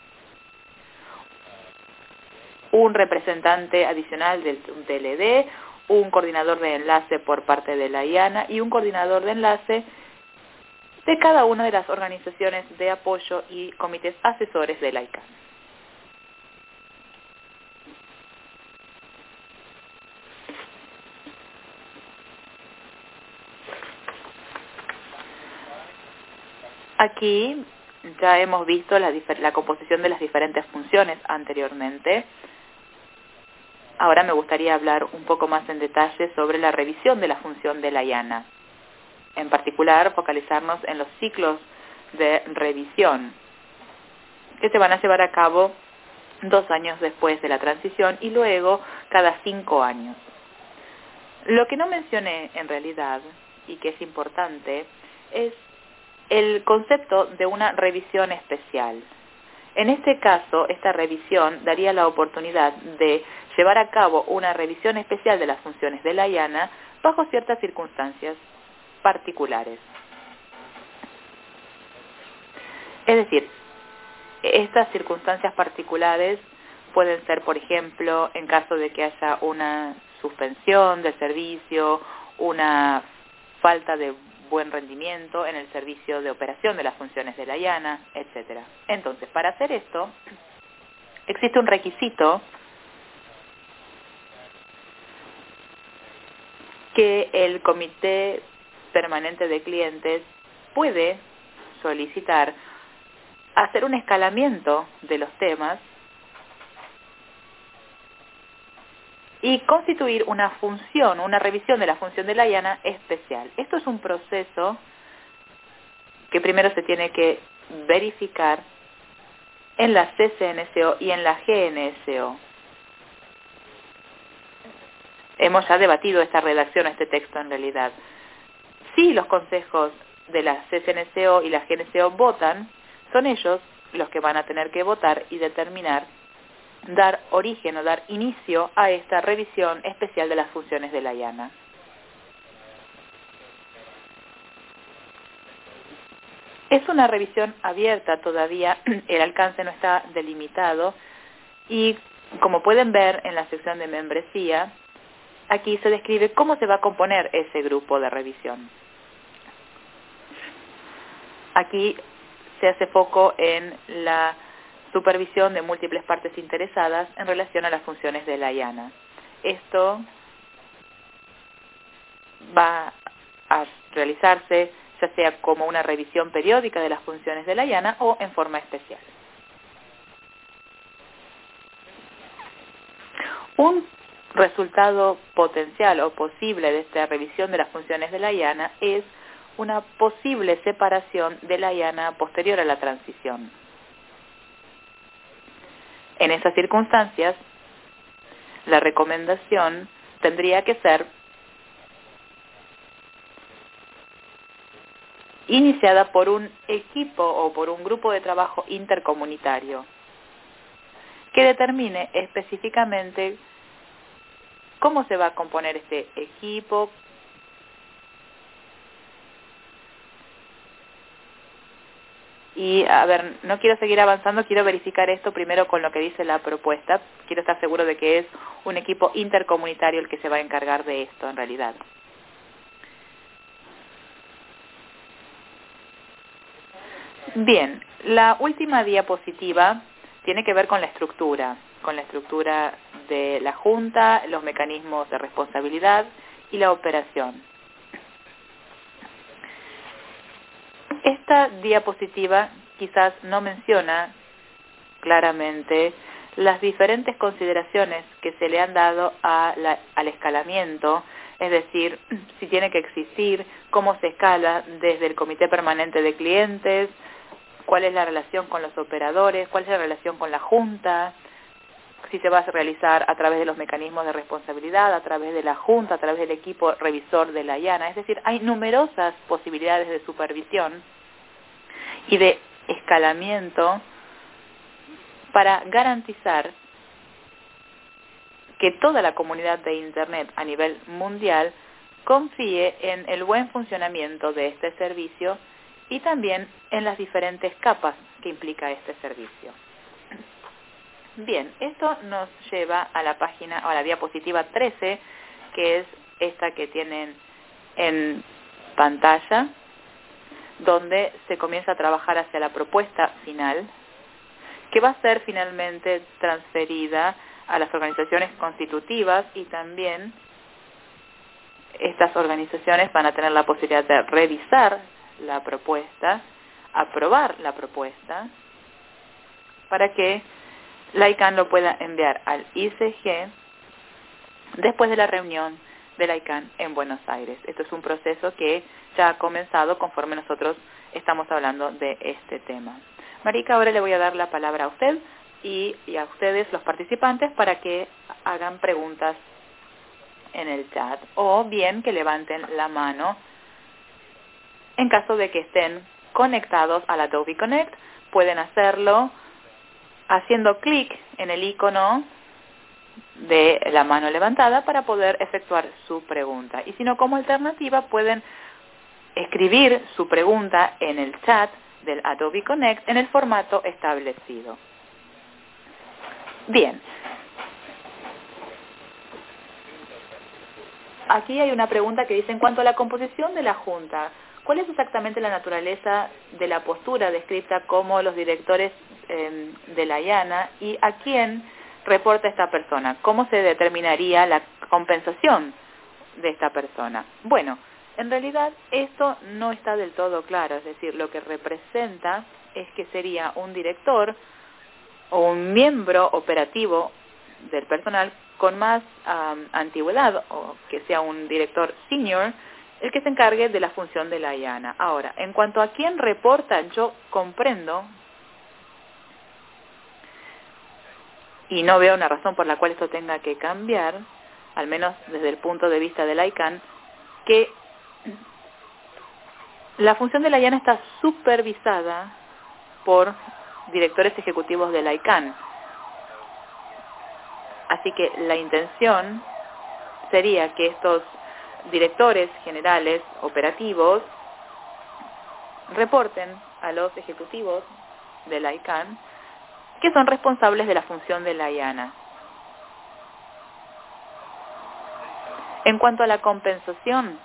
un representante adicional del TLD, un coordinador de enlace por parte de la IANA y un coordinador de enlace de cada una de las organizaciones de apoyo y comités asesores de la ICANN. Aquí ya hemos visto la composición de las diferentes funciones anteriormente. Ahora me gustaría hablar un poco más en detalle sobre la revisión de la función de la IANA. En particular, focalizarnos en los ciclos de revisión que se van a llevar a cabo 2 años después de la transición y luego cada 5 años. Lo que no mencioné en realidad, y que es importante, es el concepto de una revisión especial. En este caso, esta revisión daría la oportunidad de llevar a cabo una revisión especial de las funciones de la IANA bajo ciertas circunstancias particulares. Es decir, estas circunstancias particulares pueden ser, por ejemplo, en caso de que haya una suspensión del servicio, una falta de buen rendimiento en el servicio de operación de las funciones de la IANA, etc. Entonces, para hacer esto, existe un requisito que el Comité Permanente de Clientes puede solicitar: hacer un escalamiento de los temas y constituir una función, una revisión de la función de la IANA especial. Esto es un proceso que primero se tiene que verificar en la CCNSO y en la GNSO. Hemos ya debatido esta redacción, este texto en realidad. Si los consejos de la CCNSO y la GNSO votan, son ellos los que van a tener que votar y determinar, dar origen o dar inicio a esta revisión especial de las funciones de la IANA. Es una revisión abierta todavía, el alcance no está delimitado y, como pueden ver en la sección de membresía, aquí se describe cómo se va a componer ese grupo de revisión. Aquí se hace foco en la supervisión de múltiples partes interesadas en relación a las funciones de la IANA. Esto va a realizarse ya sea como una revisión periódica de las funciones de la IANA o en forma especial. Un resultado potencial o posible de esta revisión de las funciones de la IANA es una posible separación de la IANA posterior a la transición. En esas circunstancias, la recomendación tendría que ser iniciada por un equipo o por un grupo de trabajo intercomunitario que determine específicamente cómo se va a componer este equipo, y, a ver, no quiero seguir avanzando, quiero verificar esto primero con lo que dice la propuesta. Quiero estar seguro de que es un equipo intercomunitario el que se va a encargar de esto en realidad. Bien, la última diapositiva tiene que ver con la estructura de la Junta, los mecanismos de responsabilidad y la operación. Esta diapositiva quizás no menciona claramente las diferentes consideraciones que se le han dado al escalamiento, es decir, si tiene que existir, cómo se escala desde el Comité Permanente de Clientes, cuál es la relación con los operadores, cuál es la relación con la Junta, si se va a realizar a través de los mecanismos de responsabilidad, a través de la Junta, a través del equipo revisor de la IANA. Es decir, hay numerosas posibilidades de supervisión y de escalamiento para garantizar que toda la comunidad de Internet a nivel mundial confíe en el buen funcionamiento de este servicio y también en las diferentes capas que implica este servicio. Bien, esto nos lleva a la página, a la diapositiva 13, que es esta que tienen en pantalla, donde se comienza a trabajar hacia la propuesta final, que va a ser finalmente transferida a las organizaciones constitutivas, y también estas organizaciones van a tener la posibilidad de revisar la propuesta, aprobar la propuesta, para que la ICANN lo pueda enviar al ICG después de la reunión de la ICANN en Buenos Aires. Esto es un proceso que ya ha comenzado conforme nosotros estamos hablando de este tema. Marika, ahora le voy a dar la palabra a usted y a ustedes, los participantes, para que hagan preguntas en el chat o bien que levanten la mano en caso de que estén conectados a la Adobe Connect. Pueden hacerlo haciendo clic en el icono de la mano levantada para poder efectuar su pregunta. Y si no, como alternativa, pueden escribir su pregunta en el chat del Adobe Connect en el formato establecido. Bien. Aquí hay una pregunta que dice, en cuanto a la composición de la Junta, ¿cuál es exactamente la naturaleza de la postura descrita como los directores de la IANA y a quién reporta esta persona? ¿Cómo se determinaría la compensación de esta persona? Bueno, en realidad esto no está del todo claro, es decir, lo que representa es que sería un director o un miembro operativo del personal con más antigüedad, o que sea un director senior, el que se encargue de la función de la IANA. Ahora, en cuanto a quién reporta, yo comprendo y no veo una razón por la cual esto tenga que cambiar, al menos desde el punto de vista de la ICANN, que la función de la IANA está supervisada por directores ejecutivos de la ICANN. Así que la intención sería que estos directores generales operativos reporten a los ejecutivos de la ICANN, que son responsables de la función de la IANA. En cuanto a la compensación,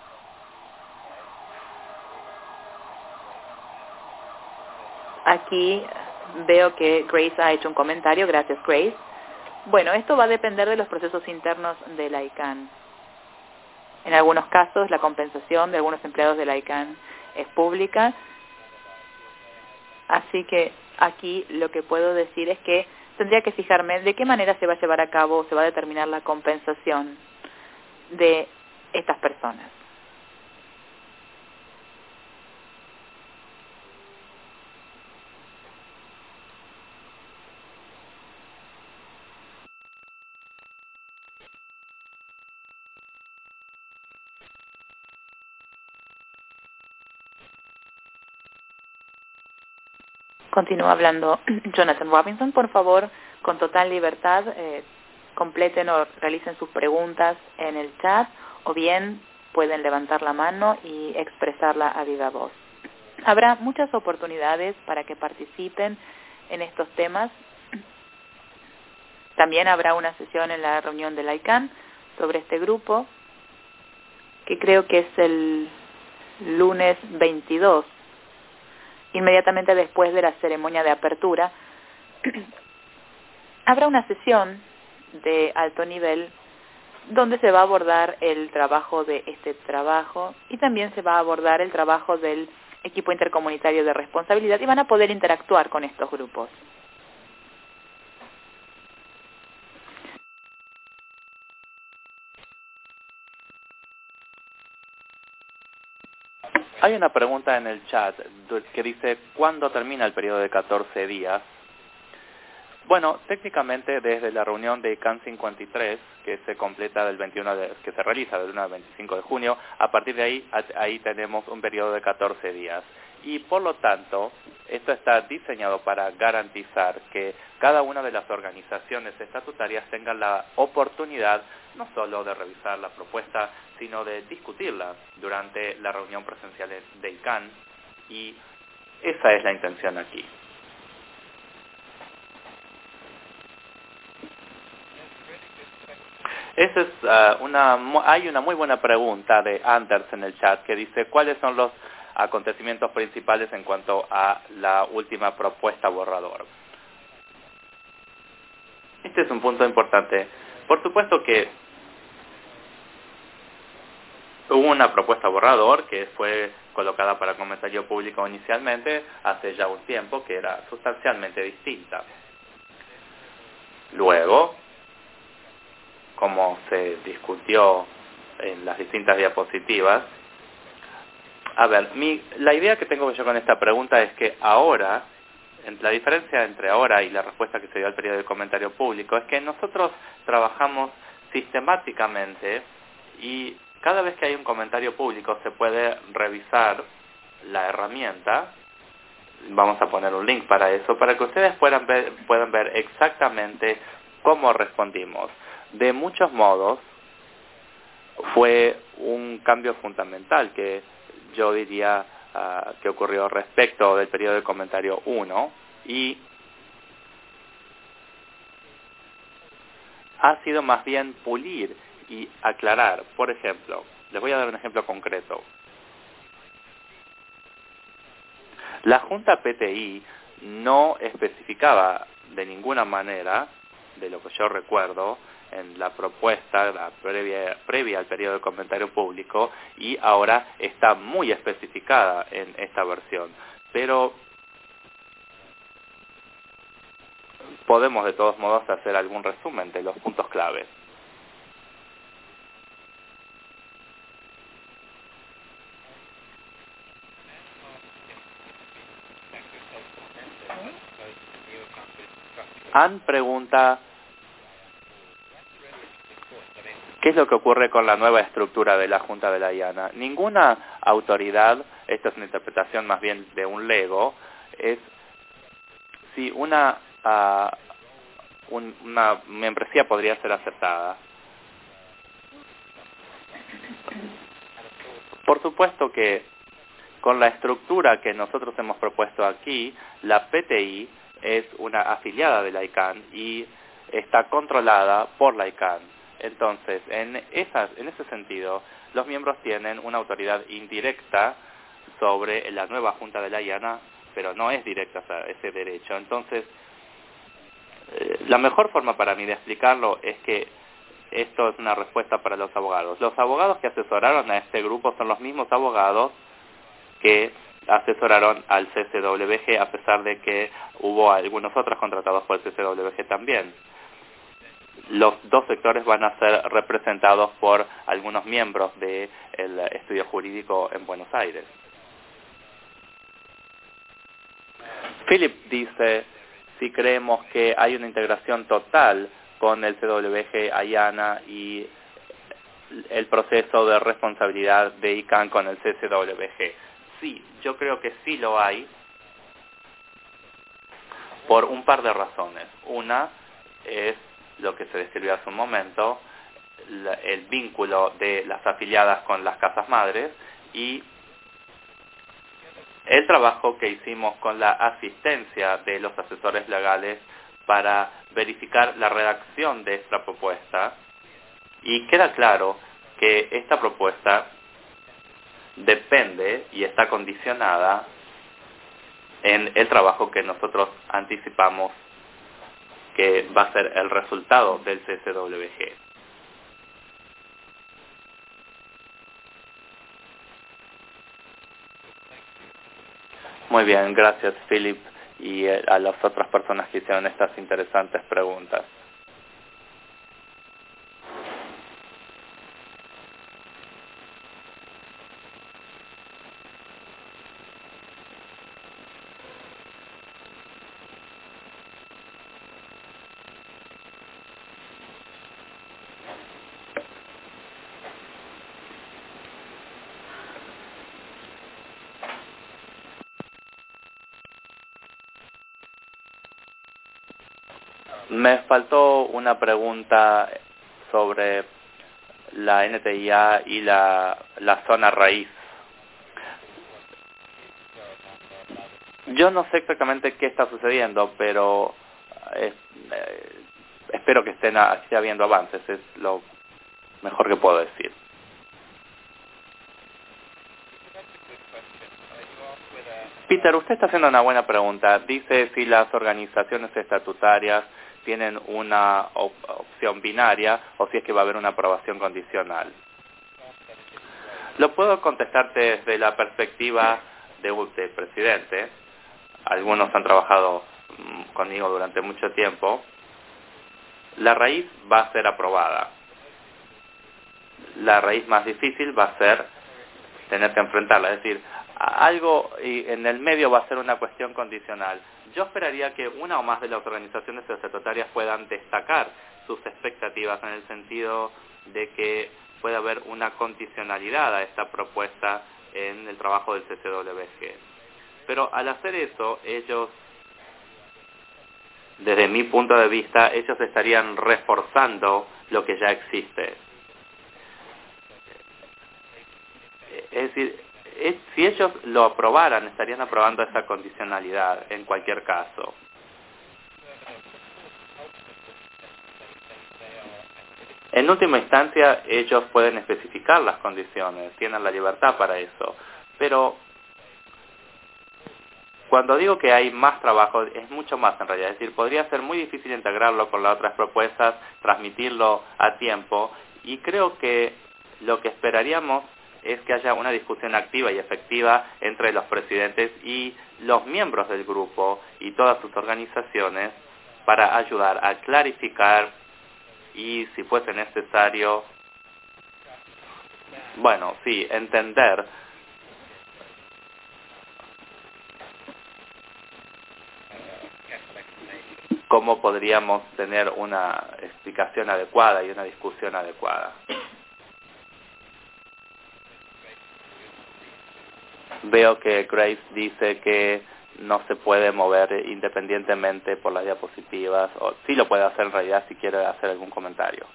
aquí veo que Grace ha hecho un comentario. Gracias, Grace. Bueno, esto va a depender de los procesos internos de la ICANN. En algunos casos, la compensación de algunos empleados de la ICANN es pública. Así que aquí lo que puedo decir es que tendría que fijarme de qué manera se va a llevar a cabo, se va a determinar la compensación de estas personas. Continúa hablando Jonathan Robinson. Por favor, con total libertad, completen o realicen sus preguntas en el chat, o bien pueden levantar la mano y expresarla a viva voz. Habrá muchas oportunidades para que participen en estos temas. También habrá una sesión en la reunión de la ICANN sobre este grupo, que creo que es el lunes 22, inmediatamente después de la ceremonia de apertura. Habrá una sesión de alto nivel donde se va a abordar el trabajo de este trabajo y también se va a abordar el trabajo del equipo intercomunitario de responsabilidad, y van a poder interactuar con estos grupos. Hay una pregunta en el chat que dice, ¿cuándo termina el periodo de 14 días? Bueno, técnicamente desde la reunión de ICANN 53, que se completa que se realiza del 1 al 25 de junio, a partir de ahí tenemos un periodo de 14 días. Y por lo tanto, esto está diseñado para garantizar que cada una de las organizaciones estatutarias tengan la oportunidad no solo de revisar la propuesta, sino de discutirla durante la reunión presencial de ICANN, y esa es la intención aquí. Esa es hay una muy buena pregunta de Anders en el chat que dice, ¿cuáles son los acontecimientos principales en cuanto a la última propuesta borrador? Este es un punto importante. Por supuesto que hubo una propuesta borrador que fue colocada para comentario público inicialmente hace ya un tiempo, que era sustancialmente distinta. Luego, como se discutió en las distintas diapositivas, a ver, la idea que tengo yo con esta pregunta es que ahora, la diferencia entre ahora y la respuesta que se dio al periodo de comentario público es que nosotros trabajamos sistemáticamente y cada vez que hay un comentario público se puede revisar la herramienta. Vamos a poner un link para eso, para que ustedes puedan ver exactamente cómo respondimos. De muchos modos, fue un cambio fundamental que yo diría que ocurrió respecto del periodo de comentario 1 y ha sido más bien pulir y aclarar. Por ejemplo, les voy a dar un ejemplo concreto. La Junta PTI no especificaba de ninguna manera, de lo que yo recuerdo, en la propuesta previa al periodo de comentario público, y ahora está muy especificada en esta versión. Pero podemos de todos modos hacer algún resumen de los puntos claves. Ann pregunta, ¿qué es lo que ocurre con la nueva estructura de la Junta de la IANA? Ninguna autoridad, esta es una interpretación más bien de un lego, es si una membresía podría ser aceptada. Por supuesto que con la estructura que nosotros hemos propuesto aquí, la PTI es una afiliada de la ICANN y está controlada por la ICANN. Entonces, en ese sentido, los miembros tienen una autoridad indirecta sobre la nueva Junta de la IANA, pero no es directa ese derecho. Entonces, la mejor forma para mí de explicarlo es que esto es una respuesta para los abogados. Los abogados que asesoraron a este grupo son los mismos abogados que asesoraron al CCWG, a pesar de que hubo algunos otros contratados por el CCWG también. Los dos sectores van a ser representados por algunos miembros del estudio jurídico en Buenos Aires. Philip dice, si creemos que hay una integración total con el CWG, IANA y el proceso de responsabilidad de ICANN con el CCWG. Sí, yo creo que sí lo hay, por un par de razones. Una es lo que se describió hace un momento, el vínculo de las afiliadas con las casas madres y el trabajo que hicimos con la asistencia de los asesores legales para verificar la redacción de esta propuesta, y queda claro que esta propuesta depende y está condicionada en el trabajo que nosotros anticipamos que va a ser el resultado del CCWG. Muy bien, gracias Philip y a las otras personas que hicieron estas interesantes preguntas. Me faltó una pregunta sobre la NTIA y la zona raíz. Yo no sé exactamente qué está sucediendo, pero espero que esté habiendo avances, es lo mejor que puedo decir. Peter, usted está haciendo una buena pregunta. Dice si las organizaciones estatutarias tienen una opción binaria o si es que va a haber una aprobación condicional. Lo puedo contestarte desde la perspectiva de presidente. Algunos han trabajado conmigo durante mucho tiempo. La raíz va a ser aprobada. La raíz más difícil va a ser tener que enfrentarla, es decir, algo en el medio va a ser una cuestión condicional. Yo esperaría que una o más de las organizaciones estatutarias puedan destacar sus expectativas en el sentido de que puede haber una condicionalidad a esta propuesta en el trabajo del CCWG. Pero al hacer eso, ellos, desde mi punto de vista, ellos estarían reforzando lo que ya existe. Es decir, si ellos lo aprobaran, estarían aprobando esa condicionalidad en cualquier caso. En última instancia, ellos pueden especificar las condiciones, tienen la libertad para eso. Pero cuando digo que hay más trabajo, es mucho más en realidad. Es decir, podría ser muy difícil integrarlo con las otras propuestas, transmitirlo a tiempo, y creo que lo que esperaríamos es que haya una discusión activa y efectiva entre los presidentes y los miembros del grupo y todas sus organizaciones para ayudar a clarificar y, si fuese necesario, bueno, sí, entender cómo podríamos tener una explicación adecuada y una discusión adecuada. Veo que Grace dice que no se puede mover independientemente por las diapositivas, o sí lo puede hacer en realidad si quiere hacer algún comentario.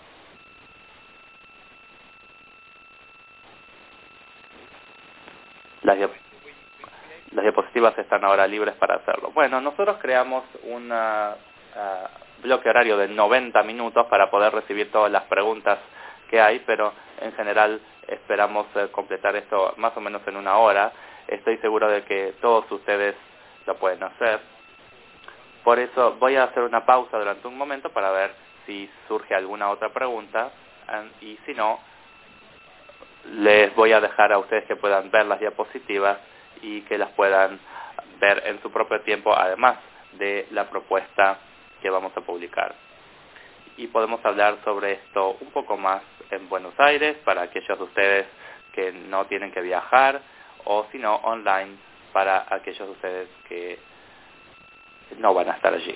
Las diapositivas están ahora libres para hacerlo. Bueno, nosotros creamos un bloque horario de 90 minutos para poder recibir todas las preguntas que hay, pero en general esperamos completar esto más o menos en una hora. Estoy seguro de que todos ustedes lo pueden hacer. Por eso voy a hacer una pausa durante un momento para ver si surge alguna otra pregunta, y si no, les voy a dejar a ustedes que puedan ver las diapositivas y que las puedan ver en su propio tiempo, además de la propuesta que vamos a publicar. Y podemos hablar sobre esto un poco más en Buenos Aires para aquellos de ustedes que no tienen que viajar, o si no, online para aquellos de ustedes que no van a estar allí.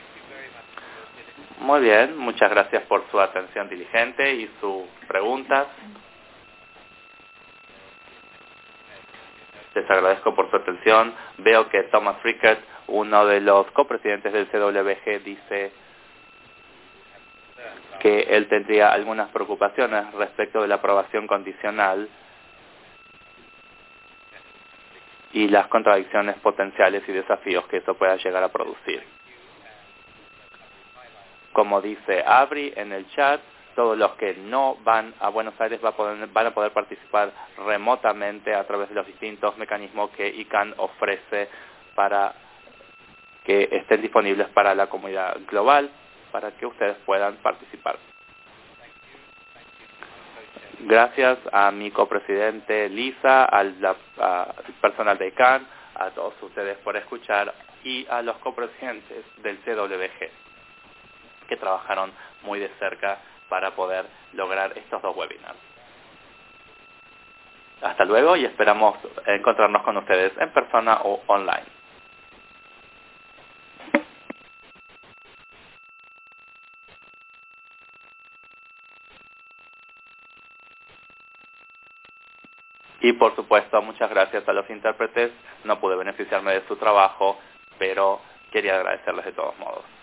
Muy bien, muchas gracias por su atención diligente y sus preguntas. Les agradezco por su atención. Veo que Thomas Rickert, uno de los copresidentes del CWG, dice que él tendría algunas preocupaciones respecto de la aprobación condicional y las contradicciones potenciales y desafíos que eso pueda llegar a producir. Como dice Abri en el chat, todos los que no van a Buenos Aires van a poder participar remotamente a través de los distintos mecanismos que ICANN ofrece para que estén disponibles para la comunidad global, para que ustedes puedan participar. Gracias a mi copresidente Lisa, al personal de ICANN, a todos ustedes por escuchar, y a los copresidentes del CWG, que trabajaron muy de cerca para poder lograr estos dos webinars. Hasta luego y esperamos encontrarnos con ustedes en persona o online. Y por supuesto, muchas gracias a los intérpretes. No pude beneficiarme de su trabajo, pero quería agradecerles de todos modos.